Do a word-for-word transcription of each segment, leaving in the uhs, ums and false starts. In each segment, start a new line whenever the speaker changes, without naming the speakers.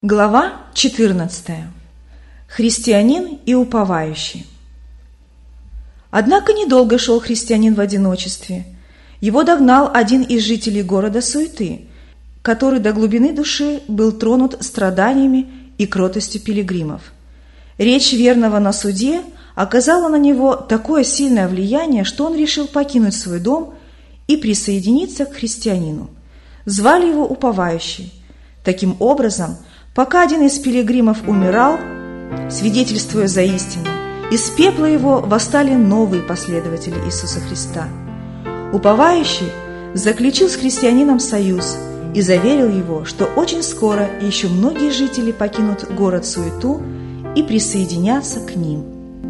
Глава четырнадцатая. Христианин и уповающий. Однако недолго шел христианин в одиночестве. Его догнал один из жителей города Суеты, который до глубины души был тронут страданиями и кротостью пилигримов. Речь верного на суде оказала на него такое сильное влияние, что он решил покинуть свой дом и присоединиться к христианину. Звали его уповающий. Таким образом, пока один из пилигримов умирал, свидетельствуя за истину, из пепла его восстали новые последователи Иисуса Христа. Уповающий заключил с христианином союз и заверил его, что очень скоро еще многие жители покинут город Суету и присоединятся к ним.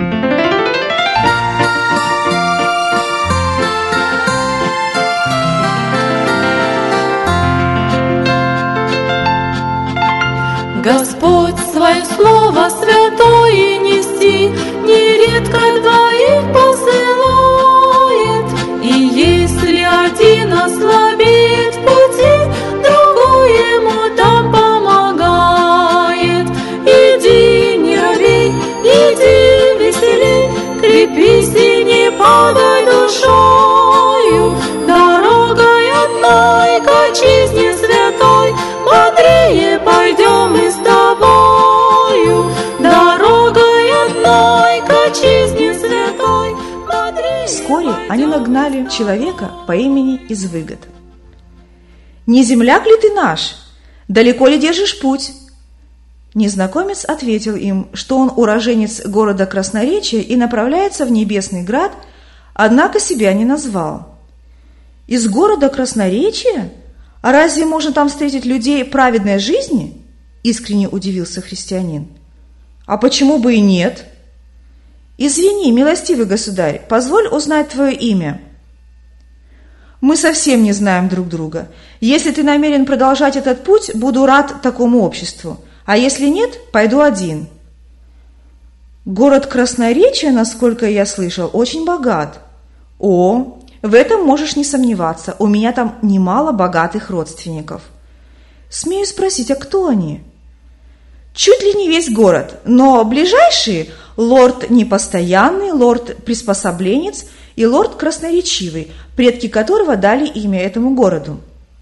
Господь свое слово святое нести нередко двоих посылает, и если один ослабеет в пути, другой ему там помогает. Иди, не робей, иди веселей, крепись и не падай душою, дорогой одной к отчизне святой, бодрее пойдем и с тобою, дорогой одной к отчизне святой, бодрее.
Вскоре они нагнали человека по имени Извыгод. «Не земляк ли ты наш? Далеко ли держишь путь?» Незнакомец ответил им, что он уроженец города Красноречия и направляется в Небесный Град, однако себя не назвал. «Из города Красноречия? А разве можно там встретить людей праведной жизни?» – искренне удивился христианин. «А почему бы и нет?» «Извини, милостивый государь, позволь узнать твое имя». «Мы совсем не знаем друг друга. Если ты намерен продолжать этот путь, буду рад такому обществу, а если нет, пойду один». «Город Красноречия, насколько я слышал, очень богат». «О, в этом можешь не сомневаться, у меня там немало богатых родственников». «Смею спросить, а кто они?» «Чуть ли не весь город, но ближайшие – лорд Непостоянный, лорд Приспособленец и лорд Красноречивый, предки которого дали имя этому городу.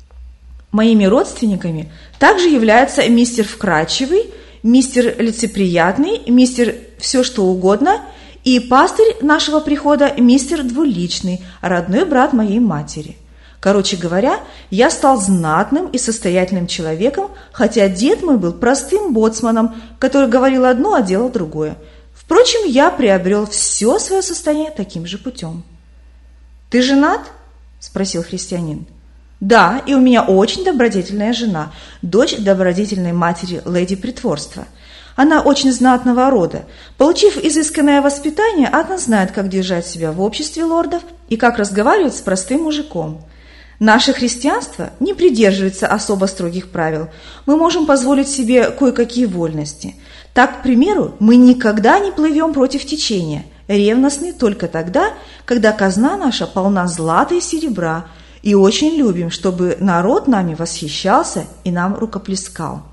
Моими родственниками также являются мистер Вкрадчивый, мистер Лицеприятный, мистер Все что угодно и пастырь нашего прихода мистер Двуличный, родной брат моей матери. Короче говоря, я стал знатным и состоятельным человеком, хотя дед мой был простым боцманом, который говорил одно, а делал другое. Впрочем, я приобрел все свое состояние таким же путем». «Ты женат?» – спросил христианин. «Да, и у меня очень добродетельная жена, дочь добродетельной матери леди Притворства. Она очень знатного рода. Получив изысканное воспитание, она знает, как держать себя в обществе лордов и как разговаривать с простым мужиком. Наше христианство не придерживается особо строгих правил. Мы можем позволить себе кое-какие вольности. Так, к примеру, мы никогда не плывем против течения, ревностны только тогда, когда казна наша полна злата и серебра, и очень любим, чтобы народ нами восхищался и нам рукоплескал».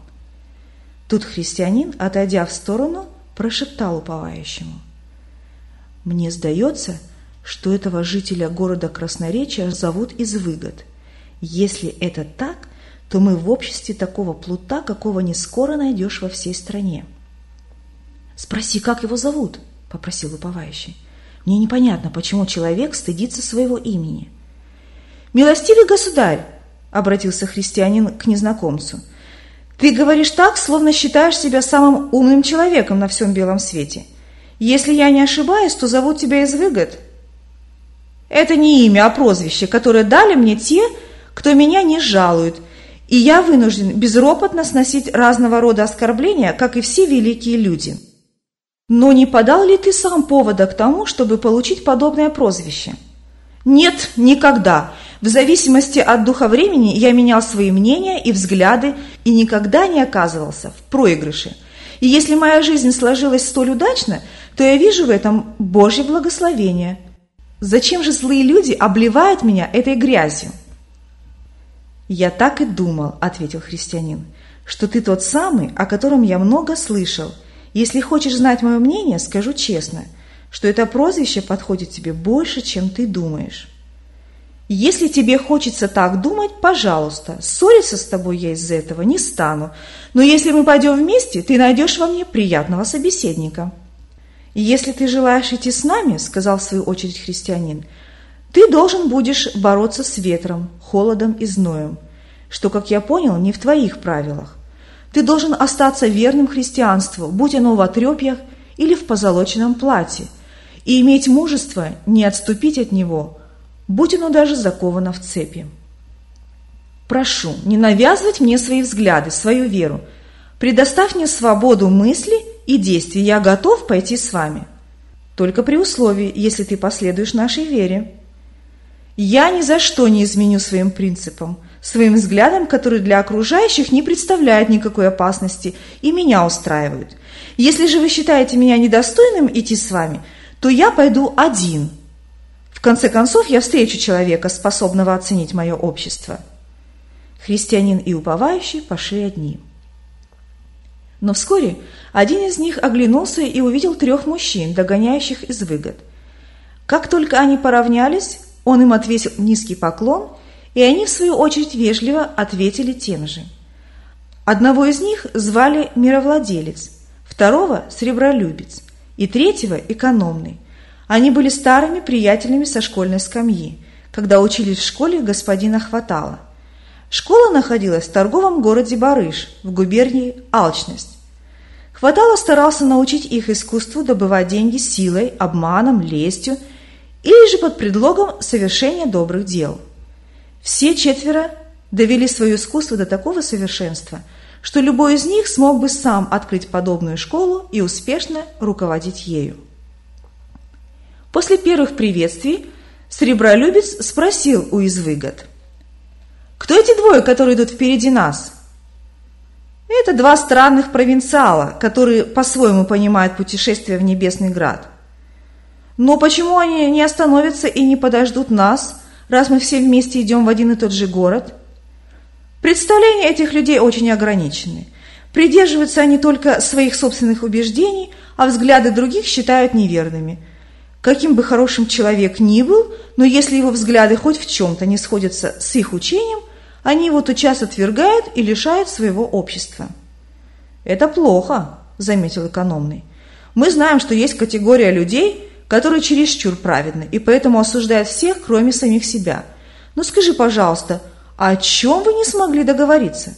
Тут христианин, отойдя в сторону, прошептал уповающему: «Мне сдается, что этого жителя города Красноречия зовут Извыгод. Если это так, то мы в обществе такого плута, какого не скоро найдешь во всей стране». «Спроси, как его зовут?» – попросил уповающий. «Мне непонятно, почему человек стыдится своего имени». «Милостивый государь!» – обратился христианин к незнакомцу. «Ты говоришь так, словно считаешь себя самым умным человеком на всем белом свете. Если я не ошибаюсь, то зовут тебя Извыгод». «Это не имя, а прозвище, которое дали мне те, кто меня не жалует, и я вынужден безропотно сносить разного рода оскорбления, как и все великие люди. Но не подал ли ты сам повода к тому, чтобы получить подобное прозвище?» «Нет, никогда. В зависимости от духа времени я менял свои мнения и взгляды и никогда не оказывался в проигрыше. И если моя жизнь сложилась столь удачно, то я вижу в этом Божье благословение. Зачем же злые люди обливают меня этой грязью?» «Я так и думал», — ответил христианин, что ты тот самый, о котором я много слышал. Если хочешь знать мое мнение, скажу честно, что это прозвище подходит тебе больше, чем ты думаешь. Если тебе хочется так думать, пожалуйста, ссориться с тобой я из-за этого не стану, но если мы пойдем вместе, ты найдешь во мне приятного собеседника. Если ты желаешь идти с нами, сказал в свою очередь христианин, ты должен будешь бороться с ветром, холодом и зноем, что, как я понял, не в твоих правилах. Ты должен остаться верным христианству, будь оно в отрепьях или в позолоченном платье, и иметь мужество не отступить от него, будь оно даже заковано в цепи. Прошу, не навязывать мне свои взгляды, свою веру. Предоставь мне свободу мысли и действий, я готов пойти с вами. Только при условии, если ты последуешь нашей вере. Я ни за что не изменю своим принципам, своим взглядам, которые для окружающих не представляют никакой опасности и меня устраивают. Если же вы считаете меня недостойным идти с вами, то я пойду один. В конце концов, я встречу человека, способного оценить мое общество. Христианин и уповающий пошли одни. Но вскоре один из них оглянулся и увидел трех мужчин, догоняющих из выгод. Как только они поравнялись, он им отвесил низкий поклон, и они, в свою очередь, вежливо ответили тем же. Одного из них звали Мировладелец, второго – Сребролюбец, и третьего – Экономный. Они были старыми приятелями со школьной скамьи, когда учились в школе господина Хватала. Школа находилась в торговом городе Барыш, в губернии Алчность. Хватало старался научить их искусству добывать деньги силой, обманом, лестью или же под предлогом совершения добрых дел. Все четверо довели свое искусство до такого совершенства, что любой из них смог бы сам открыть подобную школу и успешно руководить ею. После первых приветствий Сребролюбец спросил у извыгод: «Кто эти двое, которые идут впереди нас?» «Это два странных провинциала, которые по-своему понимают путешествие в Небесный Град». «Но почему они не остановятся и не подождут нас, раз мы все вместе идем в один и тот же город?» Представления этих людей очень ограничены. Придерживаются они только своих собственных убеждений, а взгляды других считают неверными. Каким бы хорошим человек ни был, но если его взгляды хоть в чем-то не сходятся с их учением, они его тотчас отвергают и лишают своего общества. «Это плохо», – заметил Экономный. «Мы знаем, что есть категория людей, которые чересчур праведны и поэтому осуждают всех, кроме самих себя. Но скажи, пожалуйста, о чем вы не смогли договориться?»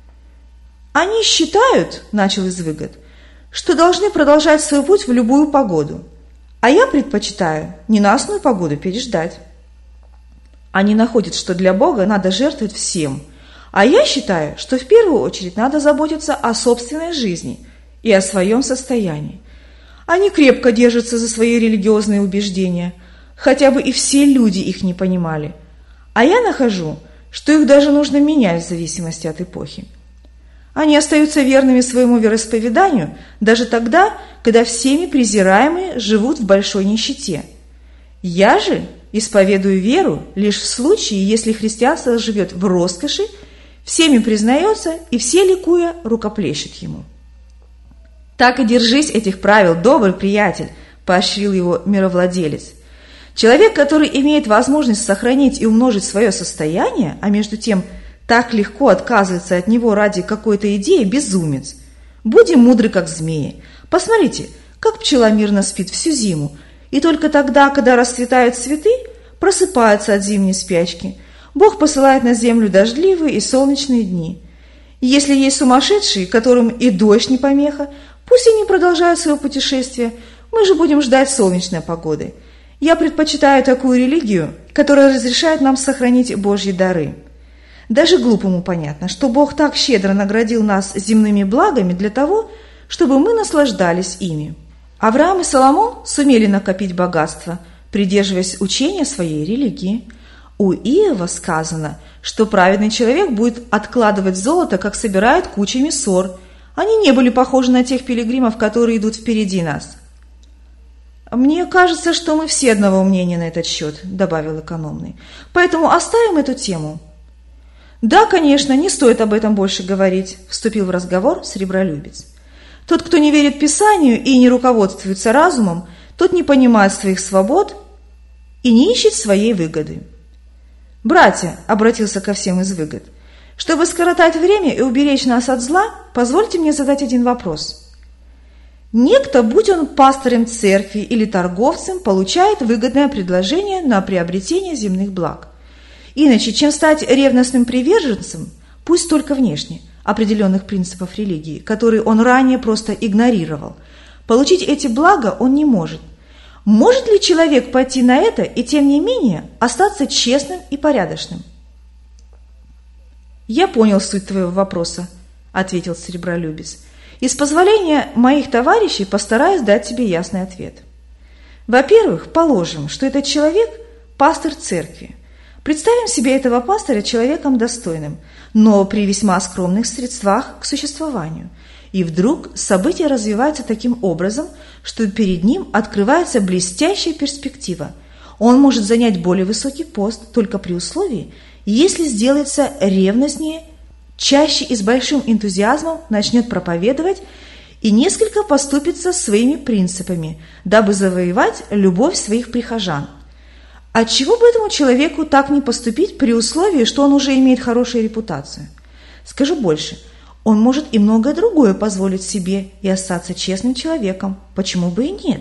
«Они считают, – начал извыгод, – что должны продолжать свой путь в любую погоду, а я предпочитаю ненастную погоду переждать. Они находят, что для Бога надо жертвовать всем, а я считаю, что в первую очередь надо заботиться о собственной жизни и о своем состоянии. Они крепко держатся за свои религиозные убеждения, хотя бы и все люди их не понимали, а я нахожу, что их даже нужно менять в зависимости от эпохи. Они остаются верными своему вероисповеданию даже тогда, когда всеми презираемые живут в большой нищете. Я же исповедую веру лишь в случае, если христианство живет в роскоши, всеми признается и все, ликуя, рукоплещут ему». «Так и держись этих правил, добрый приятель», – поощрил его Мировладелец. «Человек, который имеет возможность сохранить и умножить свое состояние, а между тем так легко отказывается от него ради какой-то идеи, безумец. Будем мудры, как змеи. Посмотрите, как пчела мирно спит всю зиму, и только тогда, когда расцветают цветы, просыпаются от зимней спячки. Бог посылает на землю дождливые и солнечные дни. И если есть сумасшедшие, которым и дождь не помеха, пусть они продолжают свое путешествие, мы же будем ждать солнечной погоды. Я предпочитаю такую религию, которая разрешает нам сохранить Божьи дары. Даже глупому понятно, что Бог так щедро наградил нас земными благами для того, чтобы мы наслаждались ими. Авраам и Соломон сумели накопить богатство, придерживаясь учения своей религии. У Иова сказано, что праведный человек будет откладывать золото, как собирают кучами сор. Они не были похожи на тех пилигримов, которые идут впереди нас. «Мне кажется, что мы все одного мнения на этот счет», – добавил Экономный. «Поэтому оставим эту тему». «Да, конечно, не стоит об этом больше говорить», – вступил в разговор сребролюбец. «Тот, кто не верит Писанию и не руководствуется разумом, тот не понимает своих свобод и не ищет своей выгоды». «Братья», – обратился ко всем из выгод, – «чтобы скоротать время и уберечь нас от зла, позвольте мне задать один вопрос. Некто, будь он пастором церкви или торговцем, получает выгодное предложение на приобретение земных благ. Иначе, чем стать ревностным приверженцем, пусть только внешне, определенных принципов религии, которые он ранее просто игнорировал, получить эти блага он не может. Может ли человек пойти на это и, тем не менее, остаться честным и порядочным?» «Я понял суть твоего вопроса», – ответил сребролюбец, – «и с позволения моих товарищей постараюсь дать тебе ясный ответ. Во-первых, положим, что этот человек – пастырь церкви. Представим себе этого пастыря человеком достойным, но при весьма скромных средствах к существованию. И вдруг события развиваются таким образом, что перед ним открывается блестящая перспектива. Он может занять более высокий пост только при условии, если сделается ревностнее, чаще и с большим энтузиазмом начнет проповедовать и несколько поступится своими принципами, дабы завоевать любовь своих прихожан. Отчего бы этому человеку так не поступить при условии, что он уже имеет хорошую репутацию? Скажу больше, он может и многое другое позволить себе и остаться честным человеком. Почему бы и нет?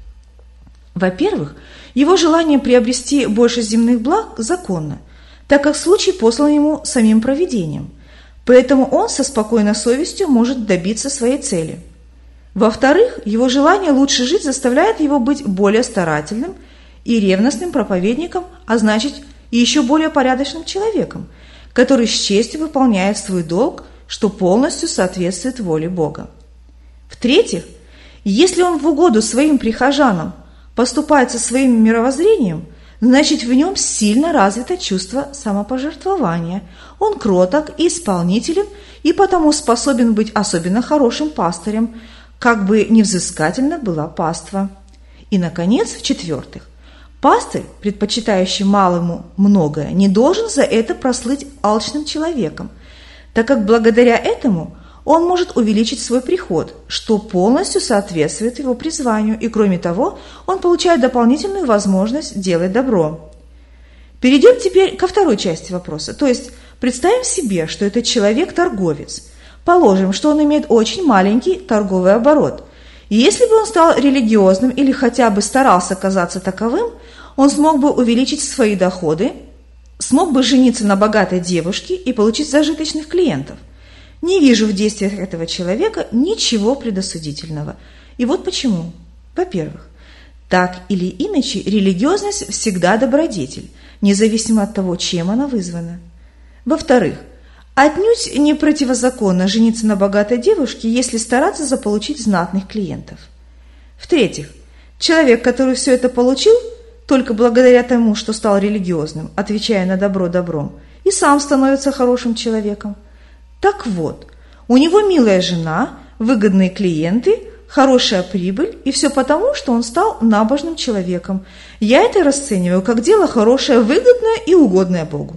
Во-первых, его желание приобрести больше земных благ законно, так как случай послан ему самим провидением. Поэтому он со спокойной совестью может добиться своей цели. Во-вторых, его желание лучше жить заставляет его быть более старательным и ревностным проповедником, а значит и еще более порядочным человеком, который с честью выполняет свой долг, что полностью соответствует воле Бога. В-третьих, если он в угоду своим прихожанам поступает со своим мировоззрением, значит в нем сильно развито чувство самопожертвования, он кроток и исполнителен и потому способен быть особенно хорошим пастырем, как бы невзыскательна была паства. И, наконец, в-четвертых, пастырь, предпочитающий малому многое, не должен за это прослыть алчным человеком, так как благодаря этому он может увеличить свой приход, что полностью соответствует его призванию, и кроме того, он получает дополнительную возможность делать добро. Перейдем теперь ко второй части вопроса, то есть представим себе, что этот человек торговец. Положим, что он имеет очень маленький торговый оборот. И если бы он стал религиозным или хотя бы старался казаться таковым, он смог бы увеличить свои доходы, смог бы жениться на богатой девушке и получить зажиточных клиентов. Не вижу в действиях этого человека ничего предосудительного. И вот почему. Во-первых, так или иначе религиозность всегда добродетель, независимо от того, чем она вызвана. Во-вторых, отнюдь не противозаконно жениться на богатой девушке, если стараться заполучить знатных клиентов. В-третьих, человек, который все это получил, только благодаря тому, что стал религиозным, отвечая на добро добром, и сам становится хорошим человеком. Так вот, у него милая жена, выгодные клиенты, хорошая прибыль, и все потому, что он стал набожным человеком. Я это расцениваю как дело хорошее, выгодное и угодное Богу.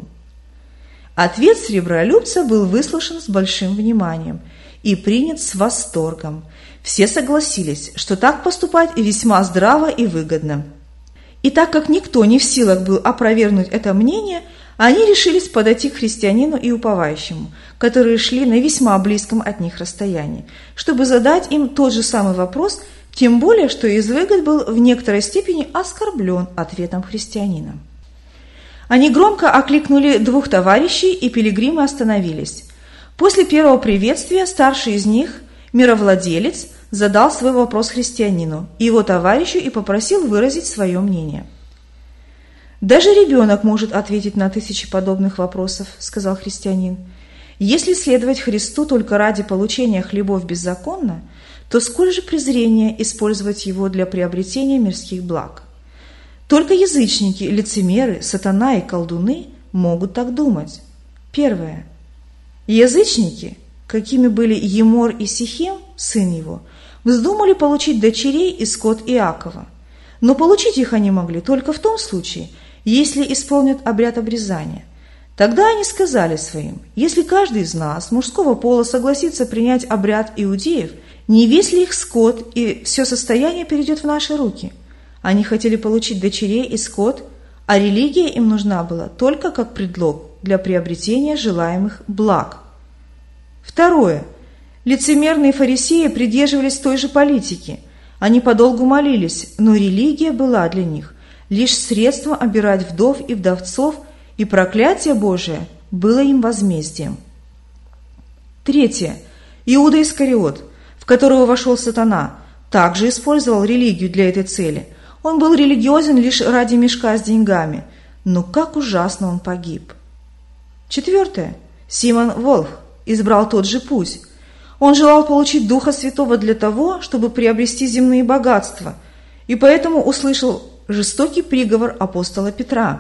Ответ сребролюбца был выслушан с большим вниманием и принят с восторгом. Все согласились, что так поступать весьма здраво и выгодно. И так как никто не в силах был опровергнуть это мнение, они решились подойти к христианину и уповающему, которые шли на весьма близком от них расстоянии, чтобы задать им тот же самый вопрос, тем более, что из выгод был в некоторой степени оскорблен ответом христианина. Они громко окликнули двух товарищей, и пилигримы остановились. После первого приветствия старший из них, мировладелец, задал свой вопрос христианину и его товарищу и попросил выразить свое мнение. «Даже ребенок может ответить на тысячи подобных вопросов», — сказал христианин. «Если следовать Христу только ради получения хлебов беззаконно, то сколь же презрения использовать его для приобретения мирских благ? Только язычники, лицемеры, сатана и колдуны могут так думать. Первое. Язычники, какими были Емор и Сихем, сын его, вздумали получить дочерей и скот Иакова. Но получить их они могли только в том случае, если исполнят обряд обрезания. Тогда они сказали своим: «Если каждый из нас, мужского пола, согласится принять обряд иудеев, не весь ли их скот и все состояние перейдет в наши руки?» Они хотели получить дочерей и скот, а религия им нужна была только как предлог для приобретения желаемых благ. Второе. Лицемерные фарисеи придерживались той же политики. Они подолгу молились, но религия была для них лишь средством обирать вдов и вдовцов, и проклятие Божие было им возмездием. Третье. Иуда Искариот, в которого вошел сатана, также использовал религию для этой цели. Он был религиозен лишь ради мешка с деньгами, но как ужасно он погиб. Четвертое. Симон Волх избрал тот же путь. Он желал получить Духа Святого для того, чтобы приобрести земные богатства, и поэтому услышал жестокий приговор апостола Петра.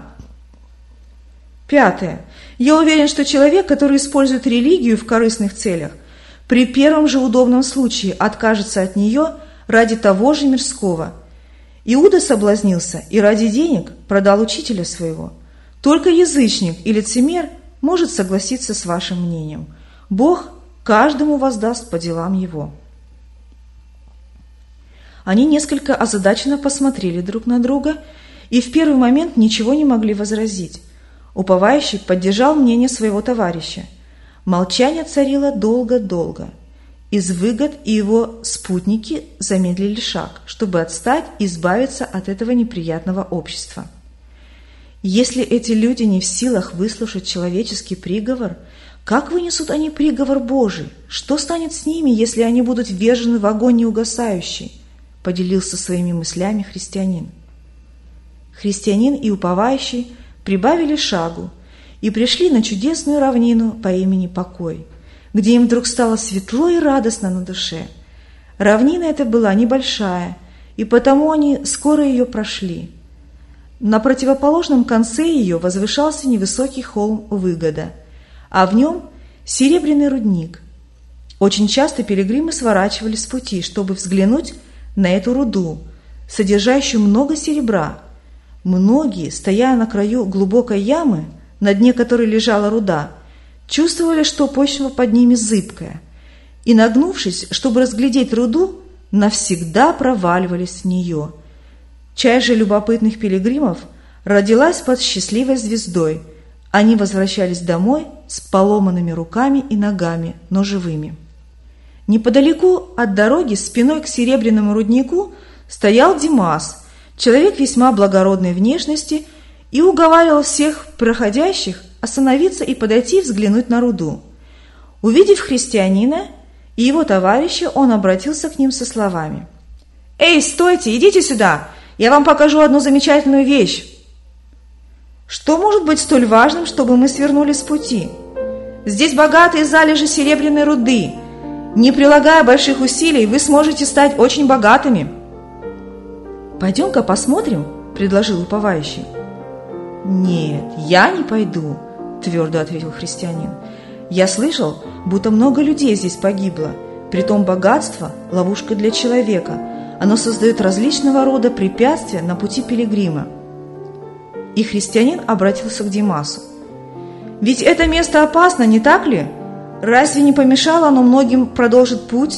Пятое. Я уверен, что человек, который использует религию в корыстных целях, при первом же удобном случае откажется от нее ради того же мирского. Иуда соблазнился и ради денег продал учителя своего. Только язычник и лицемер может согласиться с вашим мнением. Бог каждому воздаст по делам его. Они несколько озадаченно посмотрели друг на друга и в первый момент ничего не могли возразить. Уповающий поддержал мнение своего товарища. Молчание царило долго-долго. Извыгод и его спутники замедлили шаг, чтобы отстать и избавиться от этого неприятного общества. Если эти люди не в силах выслушать человеческий приговор, как вынесут они приговор Божий? Что станет с ними, если они будут ввержены в огонь неугасающий? Поделился своими мыслями христианин. Христианин и уповающий прибавили шагу и пришли на чудесную равнину по имени Покой, где им вдруг стало светло и радостно на душе. Равнина эта была небольшая, и потому они скоро ее прошли. На противоположном конце ее возвышался невысокий холм Выгода, а в нем серебряный рудник. Очень часто пилигримы сворачивали с пути, чтобы взглянуть на эту руду, содержащую много серебра. Многие, стоя на краю глубокой ямы, на дне которой лежала руда, чувствовали, что почва под ними зыбкая, и, нагнувшись, чтобы разглядеть руду, навсегда проваливались в нее. Часть же любопытных пилигримов родилась под счастливой звездой. Они возвращались домой с поломанными руками и ногами, но живыми. Неподалеку от дороги, спиной к серебряному руднику, стоял Димас, человек весьма благородной внешности, и уговаривал всех проходящих остановиться и подойти взглянуть на руду. Увидев христианина и его товарища, он обратился к ним со словами: «Эй, стойте, идите сюда, я вам покажу одну замечательную вещь. Что может быть столь важным, чтобы мы свернули с пути? Здесь богатые залежи серебряной руды. Не прилагая больших усилий, вы сможете стать очень богатыми». «Пойдем-ка посмотрим», — предложил уповающий. «Нет, я не пойду», — твердо ответил христианин. «Я слышал, будто много людей здесь погибло. Притом богатство — ловушка для человека. Оно создает различного рода препятствия на пути пилигрима». И христианин обратился к Димасу. «Ведь это место опасно, не так ли? Разве не помешало оно многим продолжить путь?»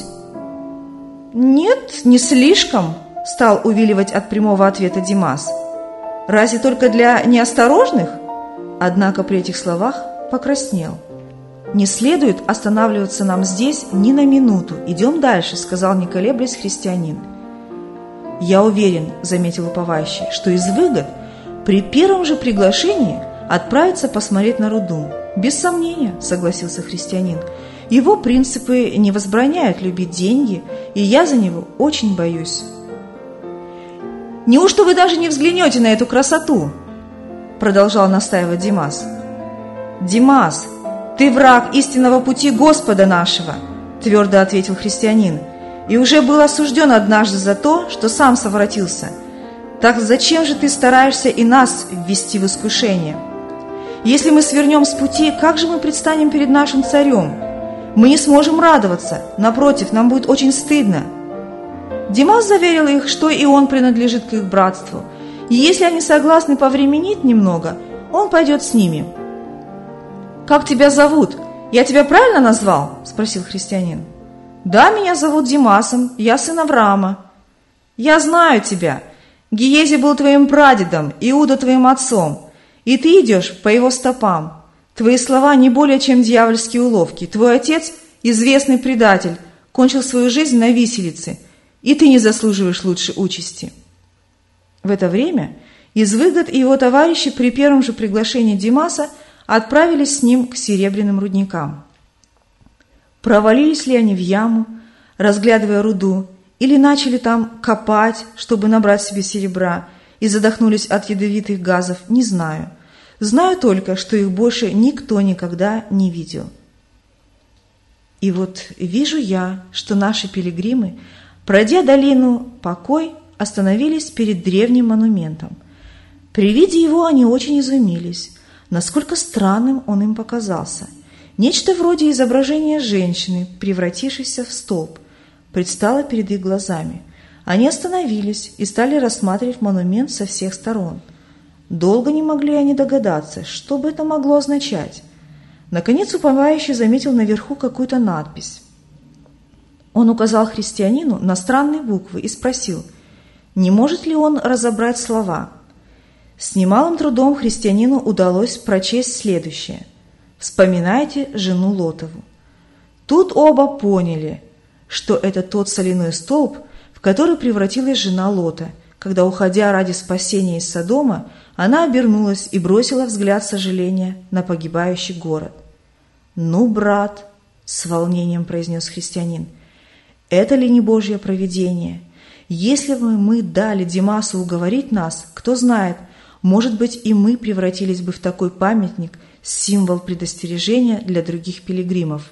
«Нет, не слишком», — стал увиливать от прямого ответа Димас. «Разве только для неосторожных?» Однако при этих словах покраснел. «Не следует останавливаться нам здесь ни на минуту. Идем дальше», — сказал, не колеблясь, христианин. «Я уверен», — заметил уповающий, — «что из выгод при первом же приглашении отправиться посмотреть на руду». «Без сомнения», — согласился христианин. «Его принципы не возбраняют любить деньги, и я за него очень боюсь». «Неужто вы даже не взглянете на эту красоту?» — продолжал настаивать Димас. «Димас, ты враг истинного пути Господа нашего», — твердо ответил христианин, «и уже был осужден однажды за то, что сам совратился. Так зачем же ты стараешься и нас ввести в искушение? Если мы свернем с пути, как же мы предстанем перед нашим царем? Мы не сможем радоваться, напротив, нам будет очень стыдно». Димас заверил их, что и он принадлежит к их братству, и если они согласны повременить немного, он пойдет с ними. как тебя зовут? Я тебя правильно назвал?» – спросил христианин. «Да, меня зовут Димасом, я сын Авраама». «Я знаю тебя. Гиези был твоим прадедом, Иуда твоим отцом, и ты идешь по его стопам. Твои слова не более чем дьявольские уловки. Твой отец, известный предатель, кончил свою жизнь на виселице, и ты не заслуживаешь лучшей участи». В это время Извыгод и его товарищи при первом же приглашении Димаса отправились с ним к серебряным рудникам. Провалились ли они в яму, разглядывая руду, или начали там копать, чтобы набрать себе серебра, и задохнулись от ядовитых газов, не знаю. Знаю только, что их больше никто никогда не видел. И вот вижу я, что наши пилигримы, пройдя долину Покой, остановились перед древним монументом. При виде его они очень изумились, насколько странным он им показался. Нечто вроде изображения женщины, превратившейся в столб, предстало перед их глазами. Они остановились и стали рассматривать монумент со всех сторон. Долго не могли они догадаться, что бы это могло означать. Наконец уповающий заметил наверху какую-то надпись. Он указал христианину на странные буквы и спросил, не может ли он разобрать слова. С немалым трудом христианину удалось прочесть следующее: «Вспоминайте жену Лотову». Тут оба поняли, что это тот соляной столб, в который превратилась жена Лота, когда, уходя ради спасения из Содома, она обернулась и бросила взгляд сожаления на погибающий город. «Ну, брат», — с волнением произнес христианин, — «это ли не Божье провидение? Если бы мы дали Димасу уговорить нас, кто знает, может быть, и мы превратились бы в такой памятник, символ предостережения для других пилигримов».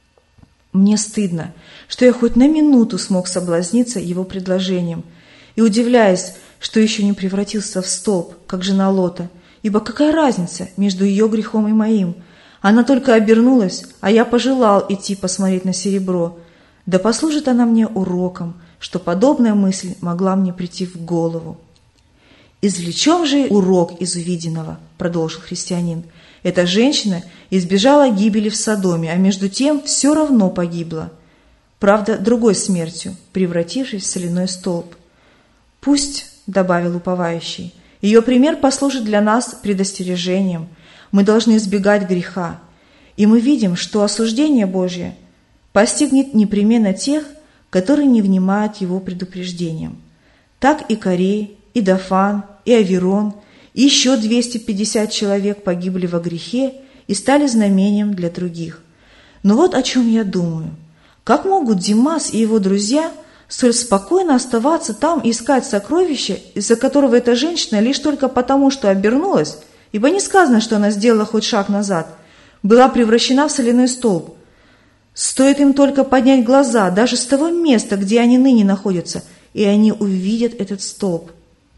Мне стыдно, что я хоть на минуту смог соблазниться его предложением, и удивляюсь, что еще не превратился в столб, как жена Лота, ибо какая разница между ее грехом и моим? Она только обернулась, а я пожелал идти посмотреть на серебро. Да послужит она мне уроком, что подобная мысль могла мне прийти в голову. «Извлечем же урок из увиденного», — продолжил христианин. «Эта женщина избежала гибели в Содоме, а между тем все равно погибла. Правда, другой смертью, превратившись в соляной столб. Пусть, — добавил уповающий, — ее пример послужит для нас предостережением. Мы должны избегать греха. И мы видим, что осуждение Божье постигнет непременно тех, которые не внимают его предупреждениям. Так и Корей, и Дафан, и Аверон, и еще двести пятьдесят человек погибли во грехе и стали знамением для других. Но вот о чем я думаю. Как могут Димас и его друзья столь спокойно оставаться там и искать сокровища, из-за которого эта женщина лишь только потому, что обернулась, ибо не сказано, что она сделала хоть шаг назад, была превращена в соляной столб? Стоит им только поднять глаза, даже с того места, где они ныне находятся, и они увидят этот столб.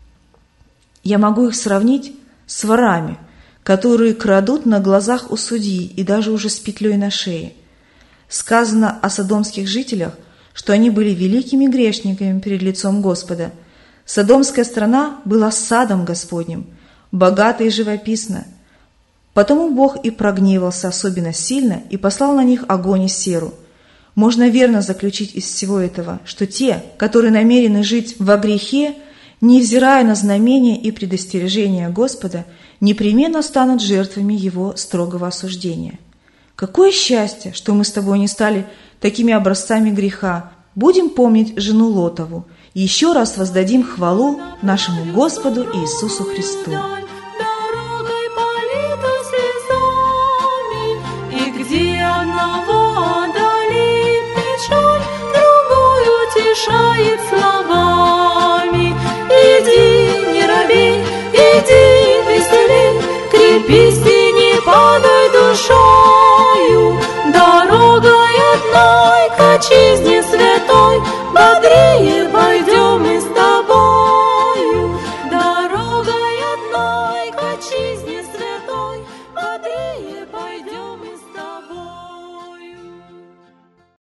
Я могу их сравнить с ворами, которые крадут на глазах у судьи и даже уже с петлей на шее. Сказано о содомских жителях, что они были великими грешниками перед лицом Господа. Содомская страна была садом Господним, богата и живописна. Потому Бог и прогневался особенно сильно и послал на них огонь и серу. Можно верно заключить из всего этого, что те, которые намерены жить во грехе, невзирая на знамения и предостережения Господа, непременно станут жертвами Его строгого осуждения. Какое счастье, что мы с тобой не стали такими образцами греха. Будем помнить жену Лотову и еще раз воздадим хвалу нашему Господу Иисусу Христу.
Дорогой полита слезами, и где одного одолит печаль, другую утешает словами. Иди, не робей, иди, веселей, крепись.